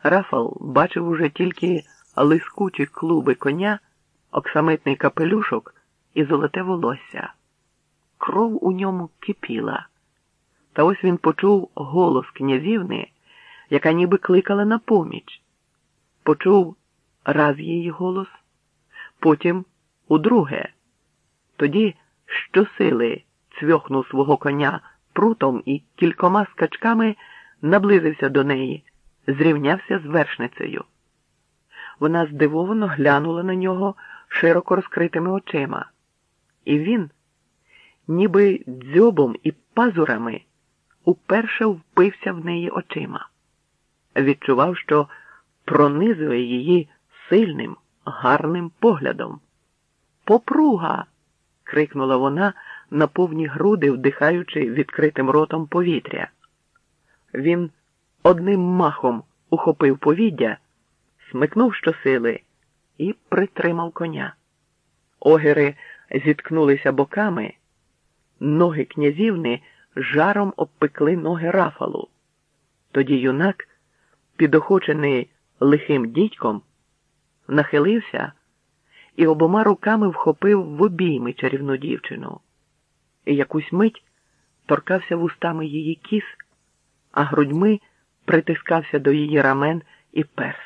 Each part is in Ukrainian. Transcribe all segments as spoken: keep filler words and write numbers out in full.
Рафал бачив уже тільки лискучі клуби коня, оксамитний капелюшок і золоте волосся. Кров у ньому кипіла. Та ось він почув голос князівни, яка ніби кликала на поміч. Почув раз її голос, потім удруге. Тоді щосили цвьохнув свого коня прутом і кількома скачками наблизився до неї, зрівнявся з вершницею. Вона здивовано глянула на нього широко розкритими очима. І він, ніби дзьобом і пазурами, уперше впився в неї очима. Відчував, що пронизує її сильним, гарним поглядом. «Попруга!» – крикнула вона на повні груди, вдихаючи відкритим ротом повітря. Він одним махом ухопив повіддя, смикнув щосили і притримав коня. Огіри зіткнулися боками, ноги князівни жаром обпекли ноги Рафалу. Тоді юнак, підохочений лихим дідьком, нахилився і обома руками вхопив в обійми чарівну дівчину. І якусь мить торкався вустами її кіс, а грудьми притискався до її рамен і перс.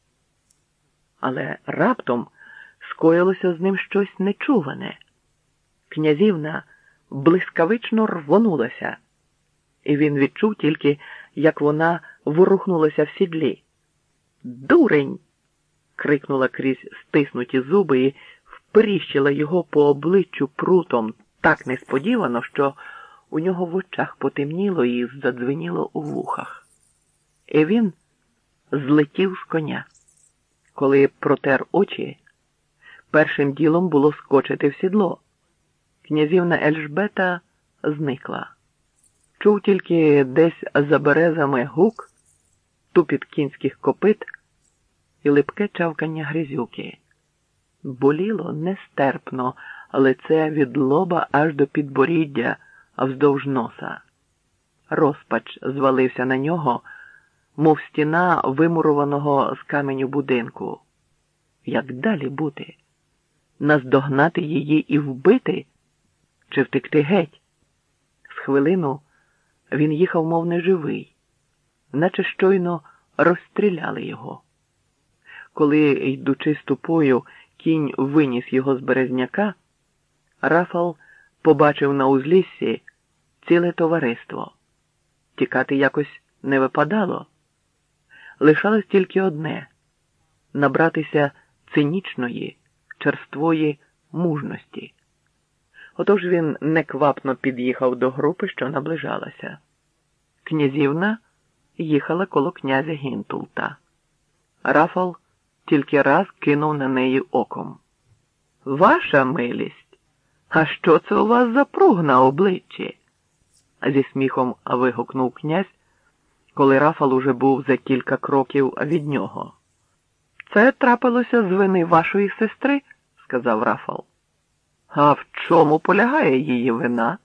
Але раптом скоїлося з ним щось нечуване. Князівна блискавично рвонулася, і він відчув тільки, як вона ворухнулася в сідлі. «Дурень!» – крикнула крізь стиснуті зуби і вперіщила його по обличчю прутом так несподівано, що у нього в очах потемніло і задзвеніло у вухах. І він злетів з коня. Коли протер очі, першим ділом було скочити в сідло. Князівна Ельжбета зникла. Чув тільки десь за березами гук, тупіт кінських копит і липке чавкання грязюки. Боліло нестерпно лице від лоба аж до підборіддя, а вздовж носа. Розпач звалився на нього, мов стіна вимурованого з каменю будинку. Як далі бути? Наздогнати її і вбити? Чи втекти геть? З хвилину він їхав мов неживий, наче щойно розстріляли його. Коли, йдучи ступою, кінь виніс його з березняка, Рафал побачив на узліссі ціле товариство. Тікати якось не випадало. Лишалось тільки одне – набратися цинічної, черствої мужності. Отож він неквапно під'їхав до групи, що наближалася. Князівна їхала коло князя Гінтулта. Рафал тільки раз кинув на неї оком. «Ваша милість, а що це у вас за пруг на обличчі?» Зі сміхом вигукнув князь, коли Рафал уже був за кілька кроків від нього. «Це трапилося з вини вашої сестри», – сказав Рафал. «А в чому полягає її вина?»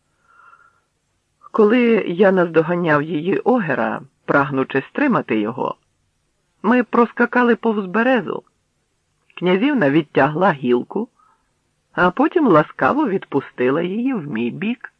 «Коли я наздоганяв її огера, прагнучи стримати його, ми проскакали повз березу. Князівна відтягла гілку, а потім ласкаво відпустила її в мій бік.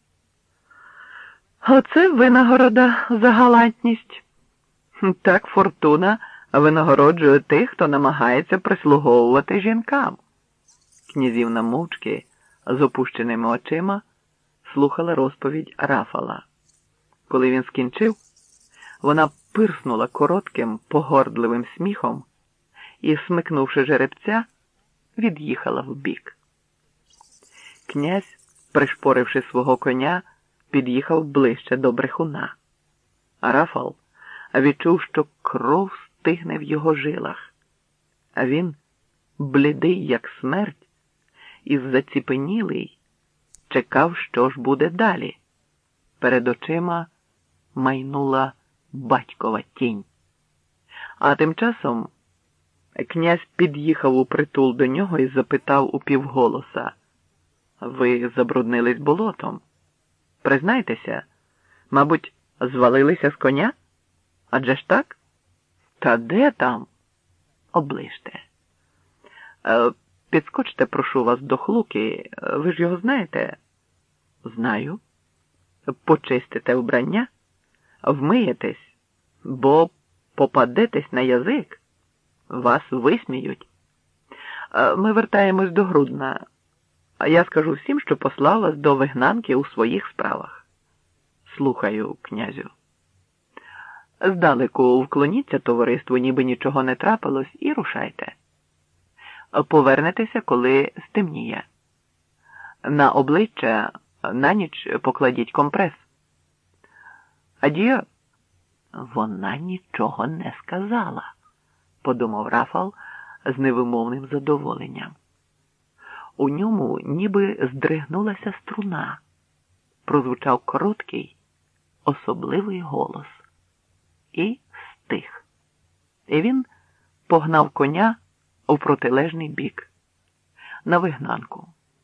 Оце винагорода за галантність. Так фортуна винагороджує тих, хто намагається прислуговувати жінкам». Князівна мовчки, з опущеними очима, слухала розповідь Рафала. Коли він скінчив, вона пирснула коротким, погордливим сміхом і, смикнувши жеребця, від'їхала вбік. Князь, пришпоривши свого коня, під'їхав ближче до брехуна. А Рафал відчув, що кров стигне в його жилах, а він, блідий як смерть, і заціпенілий, чекав, що ж буде далі. Перед очима майнула батькова тінь. А тим часом князь під'їхав у притул до нього і запитав упівголоса: «Ви забруднились болотом? Признайтеся, мабуть, звалилися з коня? Адже ж так?» Та де там? Оближте. Е, підскочте, прошу вас, до Хлуки. Ви ж його знаєте? Знаю. Почистите вбрання, вмиєтесь, бо попадетесь на язик, вас висміють. Е, ми вертаємось до Грудна. А я скажу всім, що послав вас до вигнанки у своїх справах. Слухаю, князю. Здалеку вклоніться товариству, ніби нічого не трапилось, і рушайте. Повернетеся, коли стемніє. На обличчя на ніч покладіть компрес. Ад'є. Вона нічого не сказала, подумав Рафал з невимовним задоволенням. У ньому ніби здригнулася струна. Прозвучав короткий, особливий голос. І стих. І він погнав коня у протилежний бік, на вигнанку.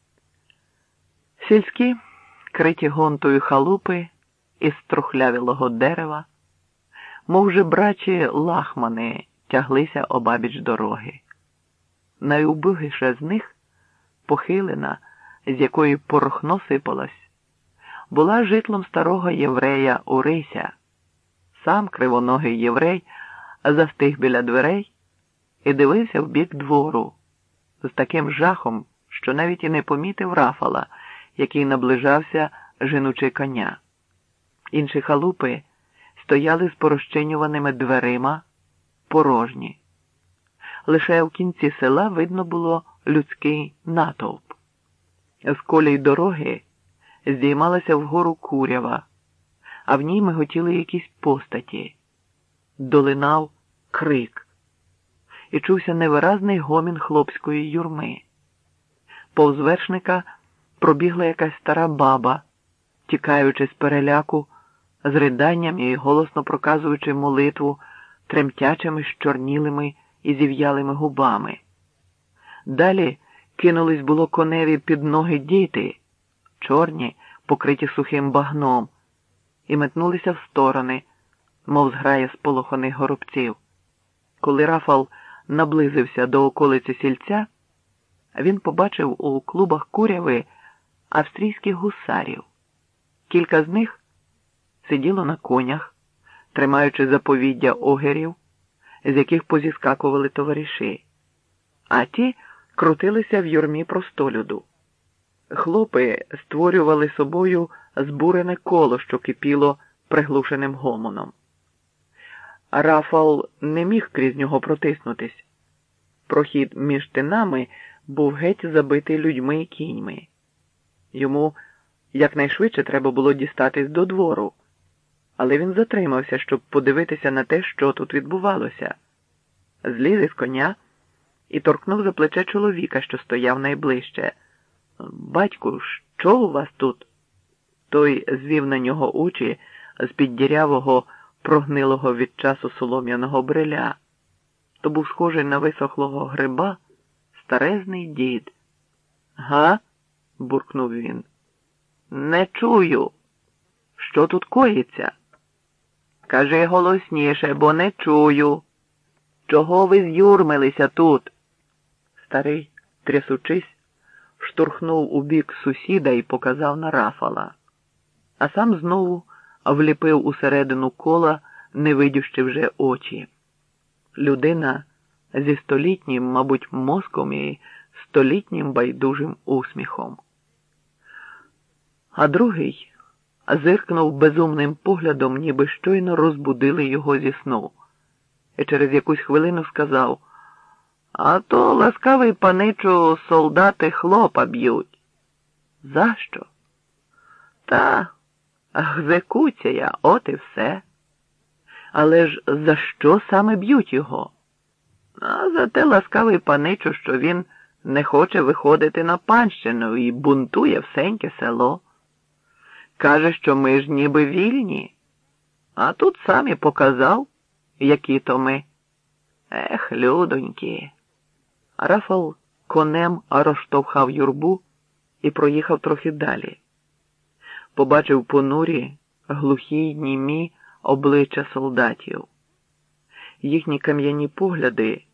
Сільські, криті гонтою халупи із трухлявілого дерева, мов жебрачі лахмани, тяглися обабіч дороги. Найубогіша з них, похилена, з якої порохно сипалось, була житлом старого єврея Орися. Сам кривоногий єврей застиг біля дверей і дивився в бік двору з таким жахом, що навіть і не помітив Рафала, який наближався, женучи коня. Інші халупи стояли з порозчинюваними дверима, порожні. Лише в кінці села видно було людський натовп. З колій дороги здіймалася вгору курява, а в ній миготіли якісь постаті. Долинав крик. І чувся невиразний гомін хлопської юрми. Повз вершника пробігла якась стара баба, тікаючи з переляку, з риданням і голосно проказуючи молитву тремтячими, щорнілими і зів'ялими губами. Далі кинулись було коневі під ноги діти, чорні, покриті сухим багном, і метнулися в сторони, мов зграя сполоханих горобців. Коли Рафал наблизився до околиці сільця, він побачив у клубах куряви австрійських гусарів. Кілька з них сиділо на конях, тримаючи заповіддя огерів, з яких позіскакували товариші, а ті крутилися в юрмі простолюду. Хлопи створювали собою збурене коло, що кипіло приглушеним гомоном. Рафал не міг крізь нього протиснутись. Прохід між тинами був геть забитий людьми і кіньми. Йому якнайшвидше треба було дістатись до двору, але він затримався, щоб подивитися на те, що тут відбувалося. Зліз із коня і торкнув за плече чоловіка, що стояв найближче. «Батьку, що у вас тут?» Той звів на нього очі з-під дірявого, прогнилого від часу солом'яного бриля. То був схожий на висохлого гриба старезний дід. «Га?» – буркнув він. «Не чую. Що тут коїться?» «Кажи голосніше, бо не чую. Чого ви з'юрмилися тут?» Старий, трясучись, штурхнув у бік сусіда і показав на Рафала. А сам знову вліпив усередину кола, не видющи вже очі. Людина зі столітнім, мабуть, мозком і столітнім байдужим усміхом. А другий зиркнув безумним поглядом, ніби щойно розбудили його зі сну. І через якусь хвилину сказав: «А то, ласкавий паничу, солдати хлопа б'ють». «За що?» «Та, екзекуція, от і все». «Але ж за що саме б'ють його?» «А за те, ласкавий паничу, що він не хоче виходити на панщину і бунтує всеньке село. Каже, що ми ж ніби вільні. А тут сам і показав, які то ми. Ех, людоньки». Рафал конем розштовхав юрбу і проїхав трохи далі. Побачив понурі, глухі, німі обличчя солдатів. їхні кам'яні погляди